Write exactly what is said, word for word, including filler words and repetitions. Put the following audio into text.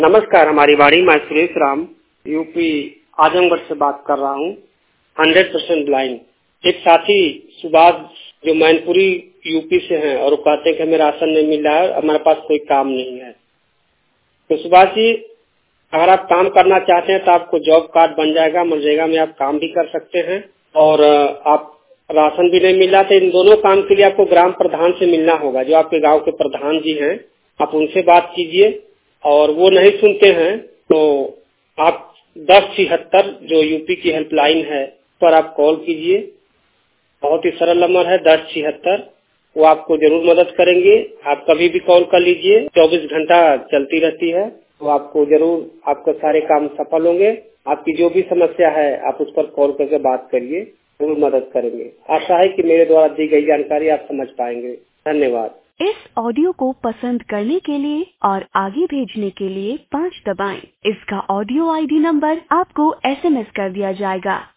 नमस्कार, हमारी वाणी मैं सुरेश राम यूपी आजमगढ़ से बात कर रहा हूँ। हंड्रेड परसेंट ब्लाइंड एक साथी सुभाष जो मैनपुरी यूपी से हैं और वो कहते हैं कि हमें राशन नहीं मिल रहा है, हमारे पास कोई काम नहीं है। तो सुभाष जी, अगर आप काम करना चाहते हैं तो आपको जॉब कार्ड बन जाएगा, मनरेगा में आप काम भी कर सकते हैं और आप राशन भी नहीं मिल रहा था। इन दोनों काम के लिए आपको ग्राम प्रधान से मिलना होगा, जो आपके गांव के प्रधान जी हैं। आप उनसे बात कीजिए और वो नहीं सुनते हैं तो आप दस छिहत्तर जो यूपी की हेल्पलाइन है पर आप कॉल कीजिए। बहुत ही सरल नंबर है दस छिहत्तर, वो आपको जरूर मदद करेंगे। आप कभी भी कॉल कर लीजिए, चौबीस घंटा चलती रहती है, तो आपको जरूर आपके सारे काम सफल होंगे। आपकी जो भी समस्या है आप उस पर कॉल करके बात करिए, जरूर मदद करेंगे। आशा है कि मेरे द्वारा दी गई जानकारी आप समझ पाएंगे। धन्यवाद। इस ऑडियो को पसंद करने के लिए और आगे भेजने के लिए पाँच दबाएं। इसका ऑडियो आईडी नंबर आपको एसएमएस कर दिया जाएगा।